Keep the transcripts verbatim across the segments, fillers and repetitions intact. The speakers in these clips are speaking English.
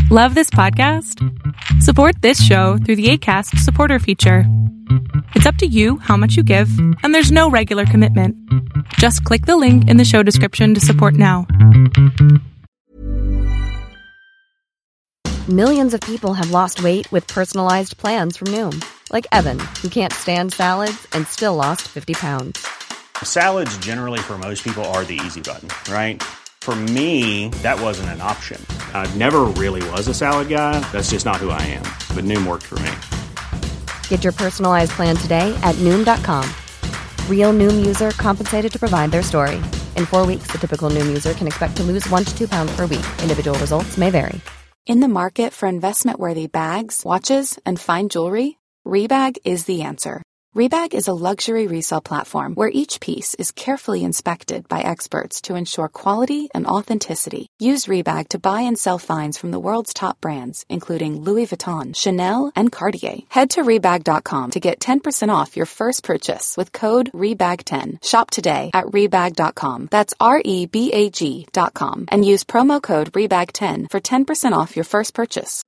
Love this podcast? Support this show through the Acast supporter feature. It's up to you how much you give, and there's no regular commitment. Just click the link in the show description to support now. Millions of people have lost weight with personalized plans from Noom. Like Evan, who can't stand salads and still lost fifty pounds. Salads generally for most people are the easy button, right? For me, that wasn't an option. I never really was a salad guy. That's just not who I am. But Noom worked for me. Get your personalized plan today at Noom dot com. Real Noom user compensated to provide their story. In four weeks, the typical Noom user can expect to lose one to two pounds per week. Individual results may vary. In the market for investment-worthy bags, watches, and fine jewelry, Rebag is the answer. Rebag is a luxury resale platform where each piece is carefully inspected by experts to ensure quality and authenticity. Use Rebag to buy and sell finds from the world's top brands, including Louis Vuitton, Chanel, and Cartier. Head to Rebag dot com to get ten percent off your first purchase with code rebag ten. Shop today at Rebag dot com. That's R E B A G dot com. And use promo code rebag ten for ten percent off your first purchase.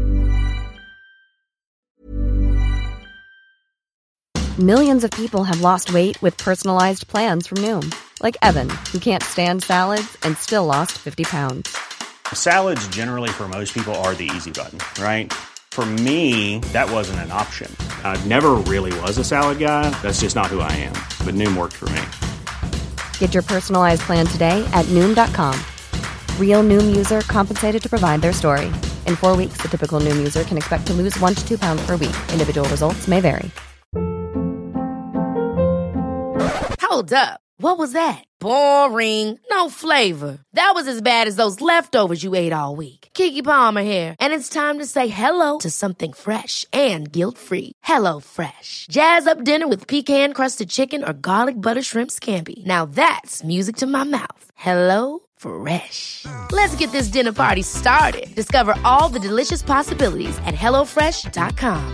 Millions of people have lost weight with personalized plans from Noom. Like Evan, who can't stand salads and still lost fifty pounds. Salads generally for most people are the easy button, right? For me, that wasn't an option. I never really was a salad guy. That's just not who I am. But Noom worked for me. Get your personalized plan today at Noom dot com. Real Noom user compensated to provide their story. In four weeks, the typical Noom user can expect to lose one to two pounds per week. Individual results may vary. Hold up. What was that? Boring. No flavor. That was as bad as those leftovers you ate all week. Keke Palmer here, and it's time to say hello to something fresh and guilt-free. Hello Fresh. Jazz up dinner with pecan-crusted chicken or garlic butter shrimp scampi. Now that's music to my mouth. Hello Fresh. Let's get this dinner party started. Discover all the delicious possibilities at hello fresh dot com.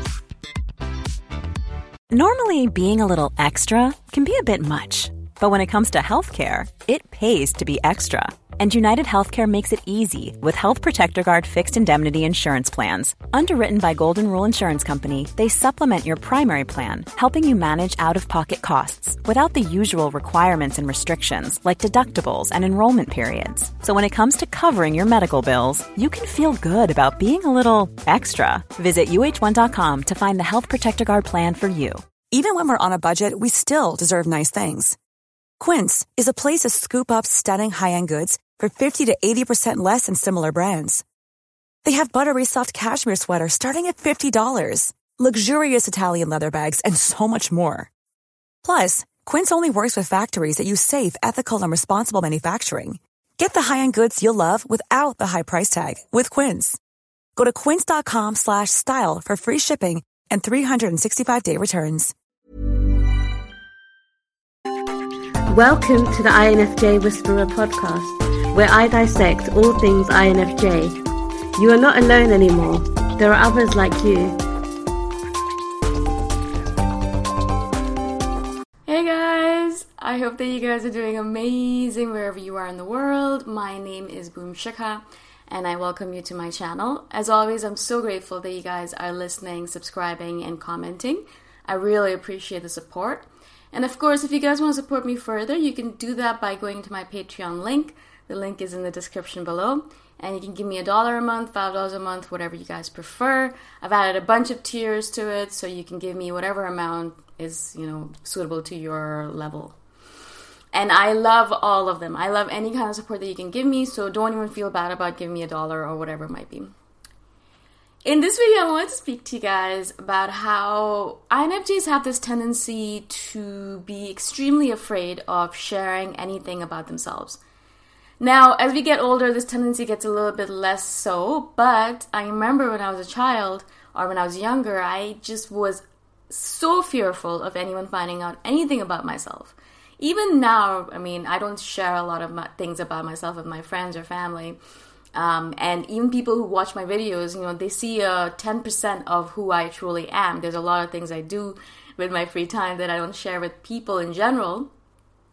Normally, being a little extra can be a bit much. But when it comes to healthcare, it pays to be extra. And United Healthcare makes it easy with Health Protector Guard fixed indemnity insurance plans. Underwritten by Golden Rule Insurance Company, they supplement your primary plan, helping you manage out-of-pocket costs without the usual requirements and restrictions like deductibles and enrollment periods. So when it comes to covering your medical bills, you can feel good about being a little extra. Visit U H one dot com to find the Health Protector Guard plan for you. Even when we're on a budget, we still deserve nice things. Quince is a place to scoop up stunning high-end goods for fifty to eighty percent less than similar brands. They have buttery soft cashmere sweaters starting at fifty dollars, luxurious Italian leather bags, and so much more. Plus, Quince only works with factories that use safe, ethical, and responsible manufacturing. Get the high-end goods you'll love without the high price tag with Quince. Go to quince dot com slash style for free shipping and three sixty-five day returns. Welcome to the I N F J Whisperer podcast, where I dissect all things I N F J. You are not alone anymore. There are others like you. Hey guys! I hope that you guys are doing amazing wherever you are in the world. My name is Boom Shikha, and I welcome you to my channel. As always, I'm so grateful that you guys are listening, subscribing, and commenting. I really appreciate the support. And of course, if you guys want to support me further, you can do that by going to my Patreon link. The link is in the description below. And you can give me a dollar a month, five dollars a month, whatever you guys prefer. I've added a bunch of tiers to it, so you can give me whatever amount is, you know, suitable to your level. And I love all of them. I love any kind of support that you can give me, so don't even feel bad about giving me a dollar or whatever it might be. In this video, I wanted to speak to you guys about how I N F Js have this tendency to be extremely afraid of sharing anything about themselves. Now, as we get older, this tendency gets a little bit less so, but I remember when I was a child, or when I was younger, I just was so fearful of anyone finding out anything about myself. Even now, I mean, I don't share a lot of my, things about myself with my friends or family. Um, and even people who watch my videos, you know, they see uh, ten percent of who I truly am. There's a lot of things I do with my free time that I don't share with people in general.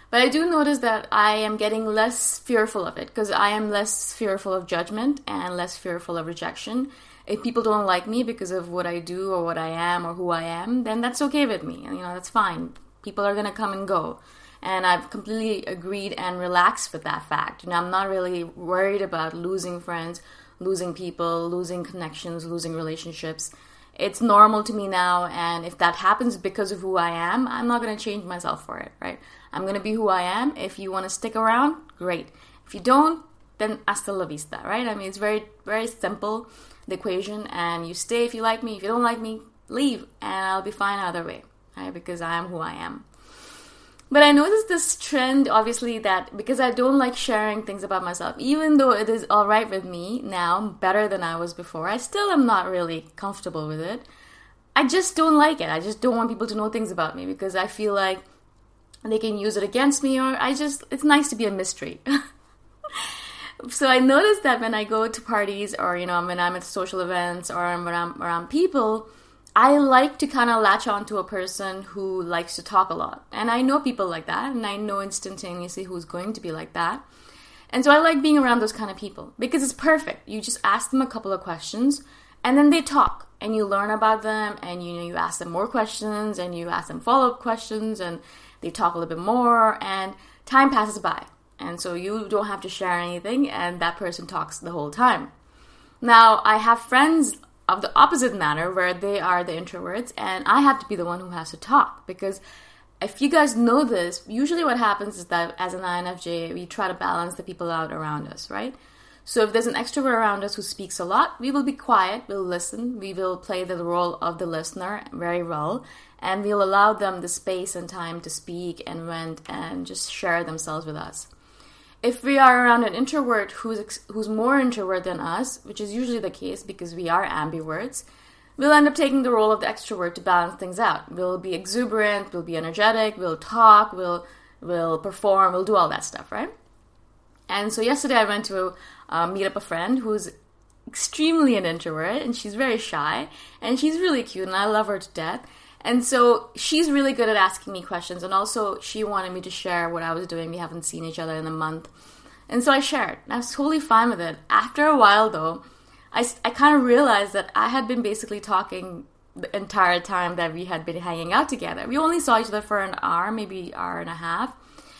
But I do notice that I am getting less fearful of it because I am less fearful of judgment and less fearful of rejection. If people don't like me because of what I do or what I am or who I am, then that's okay with me. You know, that's fine. People are going to come and go. And I've completely agreed and relaxed with that fact. You know, I'm not really worried about losing friends, losing people, losing connections, losing relationships. It's normal to me now, and if that happens because of who I am, I'm not going to change myself for it, right? I'm going to be who I am. If you want to stick around, great. If you don't, then hasta la vista, right? I mean, it's very, very simple, the equation, and you stay if you like me. If you don't like me, leave, and I'll be fine either way, right? Because I am who I am. But I noticed this trend, obviously, that because I don't like sharing things about myself, even though it is all right with me now, better than I was before, I still am not really comfortable with it. I just don't like it. I just don't want people to know things about me because I feel like they can use it against me, or I just, it's nice to be a mystery. So I noticed that when I go to parties or, you know, when I'm at social events or when I'm around people, I like to kind of latch on to a person who likes to talk a lot. And I know people like that, and I know instantaneously who's going to be like that. And so I like being around those kind of people because it's perfect. You just ask them a couple of questions, and then they talk, and you learn about them, and you know, you ask them more questions, and you ask them follow-up questions, and they talk a little bit more, and time passes by. And so you don't have to share anything, and that person talks the whole time. Now, I have friends of the opposite manner where they are the introverts and I have to be the one who has to talk, because if you guys know this, usually what happens is that as an I N F J, we try to balance the people out around us, right? So if there's an extrovert around us who speaks a lot, we will be quiet, we'll listen, we will play the role of the listener very well, and we'll allow them the space and time to speak and vent and just share themselves with us. If we are around an introvert who's who's more introvert than us, which is usually the case because we are ambiverts, we'll end up taking the role of the extrovert to balance things out. We'll be exuberant, we'll be energetic, we'll talk, we'll we'll perform, we'll do all that stuff, right? And so yesterday I went to uh, meet up a friend who's extremely an introvert, and she's very shy, and she's really cute, and I love her to death. And so she's really good at asking me questions, and also she wanted me to share what I was doing. We haven't seen each other in a month. And so I shared, and I was totally fine with it. After a while, though, I, I kind of realized that I had been basically talking the entire time that we had been hanging out together. We only saw each other for an hour, maybe an hour and a half.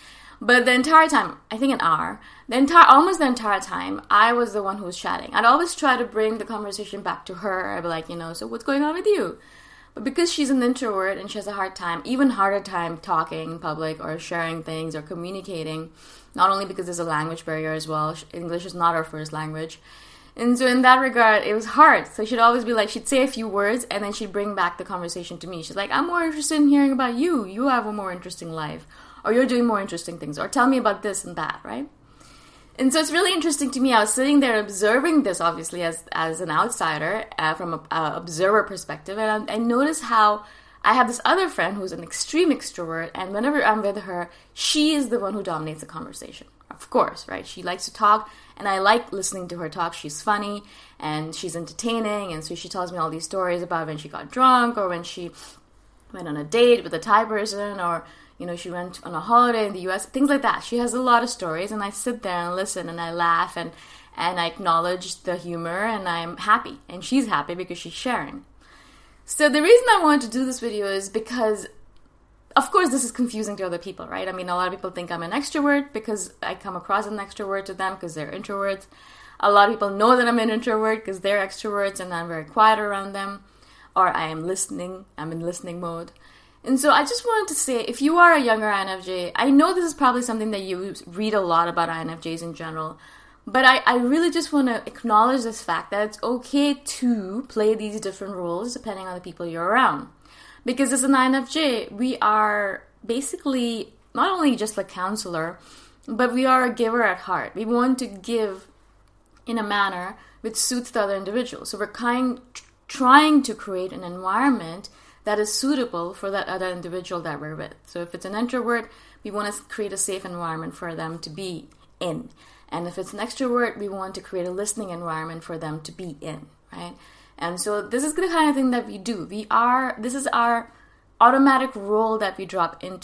But the entire time, I think an hour, the entire, almost the entire time, I was the one who was chatting. I'd always try to bring the conversation back to her. I'd be like, you know, so what's going on with you? But because she's an introvert and she has a hard time, even harder time talking in public or sharing things or communicating, not only because there's a language barrier as well, English is not her first language. And so in that regard, it was hard. So she'd always be like, she'd say a few words and then she'd bring back the conversation to me. She's like, I'm more interested in hearing about you. You have a more interesting life. Or you're doing more interesting things. Or tell me about this and that, right? And so it's really interesting to me. I was sitting there observing this, obviously, as as an outsider, uh, from an observer perspective. And I, I noticed how I have this other friend who's an extreme extrovert. And whenever I'm with her, she is the one who dominates the conversation. Of course, right? She likes to talk. And I like listening to her talk. She's funny and she's entertaining. And so she tells me all these stories about when she got drunk or when she went on a date with a Thai person, or you know, she went on a holiday in the U S, things like that. She has a lot of stories, and I sit there and listen, and I laugh, and, and I acknowledge the humor, and I'm happy. And she's happy because she's sharing. So the reason I wanted to do this video is because, of course, this is confusing to other people, right? I mean, a lot of people think I'm an extrovert because I come across as an extrovert to them because they're introverts. A lot of people know that I'm an introvert because they're extroverts, and I'm very quiet around them. Or I am listening. I'm in listening mode. And so I just wanted to say, if you are a younger I N F J, I know this is probably something that you read a lot about I N F Js in general, but I, I really just want to acknowledge this fact that it's okay to play these different roles depending on the people you're around. Because as an I N F J, we are basically not only just a counselor, but we are a giver at heart. We want to give in a manner which suits the other individual. So we're kind trying to create an environment that is suitable for that other individual that we're with. So if it's an introvert, we want to create a safe environment for them to be in. And if it's an extrovert, we want to create a listening environment for them to be in, right? And so this is the kind of thing that we do. We are, this is our automatic role that we drop into.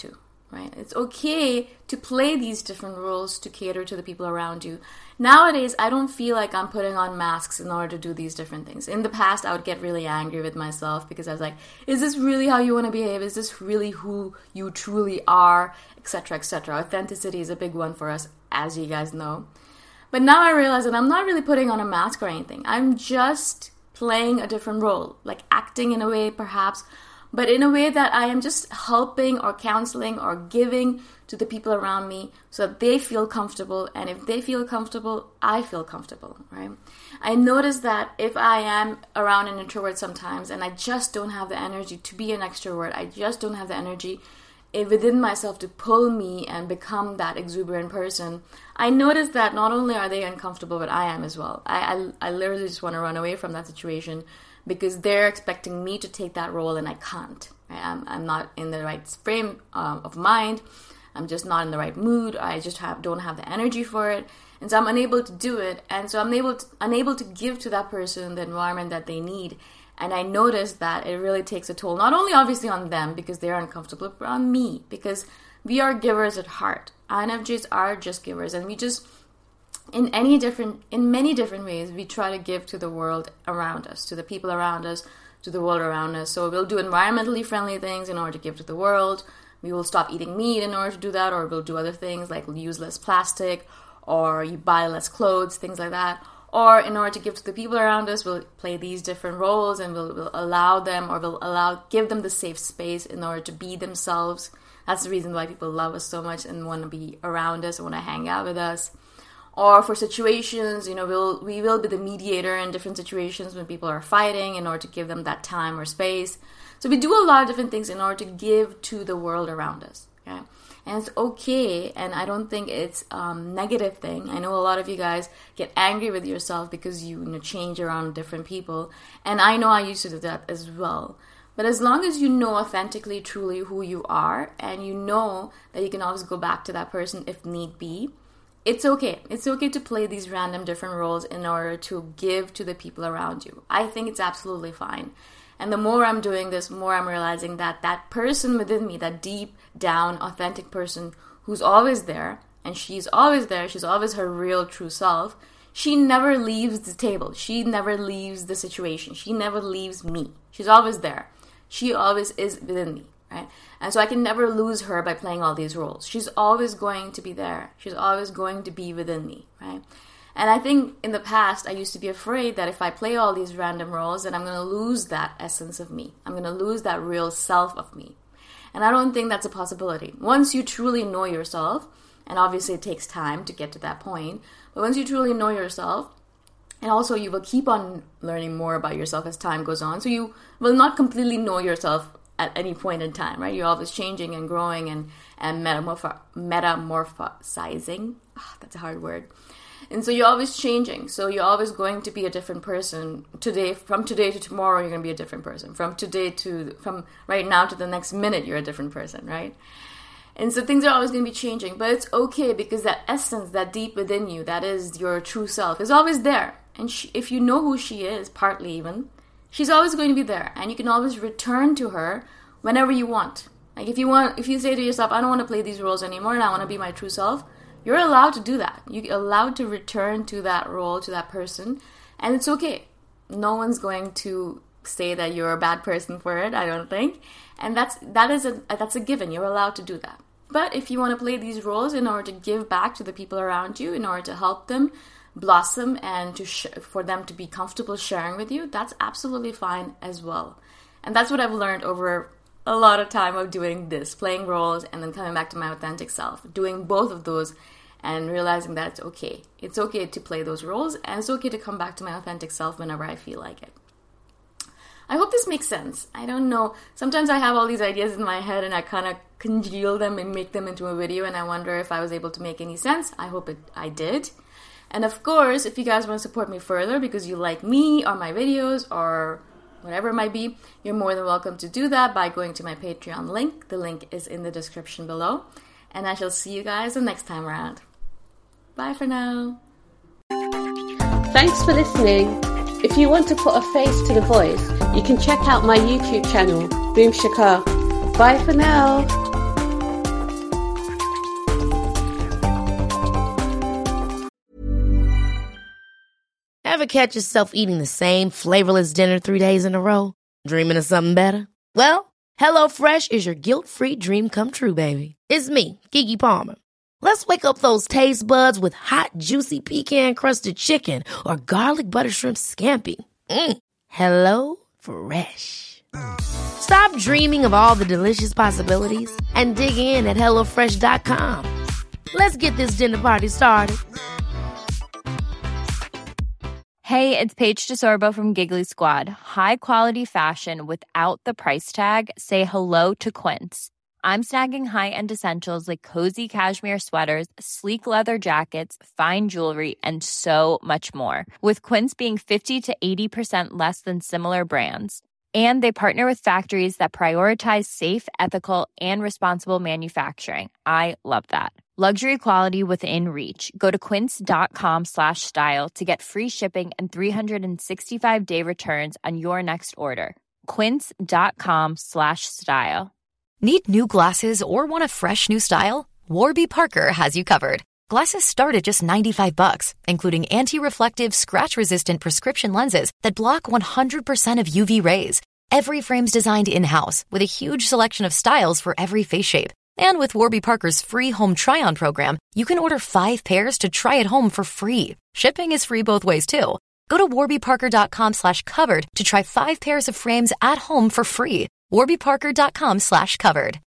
right? It's okay to play these different roles to cater to the people around you. Nowadays, I don't feel like I'm putting on masks in order to do these different things. In the past, I would get really angry with myself because I was like, is this really how you want to behave? Is this really who you truly are? Etc, et cetera. Authenticity is a big one for us, as you guys know. But now I realize that I'm not really putting on a mask or anything. I'm just playing a different role, like acting in a way perhaps, but in a way that I am just helping or counseling or giving to the people around me so that they feel comfortable. And if they feel comfortable, I feel comfortable, right? I notice that if I am around an introvert sometimes and I just don't have the energy to be an extrovert, I just don't have the energy within myself to pull me and become that exuberant person, I notice that not only are they uncomfortable, but I am as well. I, I, I literally just want to run away from that situation because they're expecting me to take that role and I can't. Right? I'm, I'm not in the right frame um, of mind. I'm just not in the right mood. I just have don't have the energy for it. And so I'm unable to do it. And so I'm able to, unable to give to that person the environment that they need. And I noticed that it really takes a toll, not only obviously on them because they're uncomfortable, but on me because we are givers at heart. I N F Js are just givers, and we just, in any different, in many different ways, we try to give to the world around us, to the people around us, to the world around us. So we'll do environmentally friendly things in order to give to the world. We will stop eating meat in order to do that, or we'll do other things like use less plastic, or you buy less clothes, things like that. Or in order to give to the people around us, we'll play these different roles and we'll, we'll allow them or we'll allow give them the safe space in order to be themselves. That's the reason why people love us so much and want to be around us and want to hang out with us. Or for situations, you know, we'll, we will be the mediator in different situations when people are fighting in order to give them that time or space. So we do a lot of different things in order to give to the world around us. Okay? And it's okay, and I don't think it's a um, negative thing. I know a lot of you guys get angry with yourself because you, you know, change around different people. And I know I used to do that as well. But as long as you know authentically, truly who you are, and you know that you can always go back to that person if need be, it's okay. It's okay to play these random different roles in order to give to the people around you. I think it's absolutely fine. And the more I'm doing this, more I'm realizing that that person within me, that deep down, authentic person who's always there, and she's always there, she's always her real, true self, she never leaves the table. She never leaves the situation. She never leaves me. She's always there. She always is within me, right? And so I can never lose her by playing all these roles. She's always going to be there. She's always going to be within me, right? And I think in the past, I used to be afraid that if I play all these random roles, then I'm going to lose that essence of me. I'm going to lose that real self of me. And I don't think that's a possibility. Once you truly know yourself, and obviously it takes time to get to that point, but once you truly know yourself, and also you will keep on learning more about yourself as time goes on, so you will not completely know yourself at any point in time, right? You're always changing and growing and, and metamorph- metamorphosizing. Oh, that's a hard word. And so you're always changing. So you're always going to be a different person. Today, from today to tomorrow, you're going to be a different person. From today to, from right now to the next minute, you're a different person, right? And so things are always going to be changing. But it's okay because that essence, that deep within you, that is your true self, is always there. And she, if you know who she is, partly even, she's always going to be there. And you can always return to her whenever you want. Like if you want, if you say to yourself, I don't want to play these roles anymore and I want to be my true self, you're allowed to do that. You're allowed to return to that role, to that person, and it's okay. No one's going to say that you're a bad person for it, I don't think. And that's that is a that's a given. You're allowed to do that. But if you want to play these roles in order to give back to the people around you, in order to help them blossom and to sh- for them to be comfortable sharing with you, that's absolutely fine as well. And that's what I've learned over a lot of time of doing this, playing roles and then coming back to my authentic self, doing both of those and realizing that it's okay. It's okay to play those roles and it's okay to come back to my authentic self whenever I feel like it. I hope this makes sense. I don't know. Sometimes I have all these ideas in my head and I kind of congeal them and make them into a video and I wonder if I was able to make any sense. I hope it, I did. And of course, if you guys want to support me further because you like me or my videos or whatever it might be, you're more than welcome to do that by going to my Patreon link. The link is in the description below. And I shall see you guys the next time around. Bye for now. Thanks for listening. If you want to put a face to the voice, you can check out my YouTube channel, Boom Shikha. Bye for now. Ever catch yourself eating the same flavorless dinner three days in a row? Dreaming of something better? Well, HelloFresh is your guilt-free dream come true, baby. It's me, Keke Palmer. Let's wake up those taste buds with hot, juicy pecan-crusted chicken or garlic butter shrimp scampi. Mm. Hello Fresh. Stop dreaming of all the delicious possibilities and dig in at hello fresh dot com. Let's get this dinner party started. Hey, it's Paige DeSorbo from Giggly Squad. High quality fashion without the price tag. Say hello to Quince. I'm snagging high-end essentials like cozy cashmere sweaters, sleek leather jackets, fine jewelry, and so much more. With Quince being fifty to eighty percent less than similar brands. And they partner with factories that prioritize safe, ethical, and responsible manufacturing. I love that. Luxury quality within reach. Go to quince.com slash style to get free shipping and three sixty-five day returns on your next order. Quince.com slash style. Need new glasses or want a fresh new style? Warby Parker has you covered. Glasses start at just ninety-five bucks, including anti-reflective, scratch-resistant prescription lenses that block one hundred percent of U V rays. Every frame's designed in-house with a huge selection of styles for every face shape. And with Warby Parker's free home try-on program, you can order five pairs to try at home for free. Shipping is free both ways, too. Go to warbyparker.com slash covered to try five pairs of frames at home for free. warbyparker.com slash covered.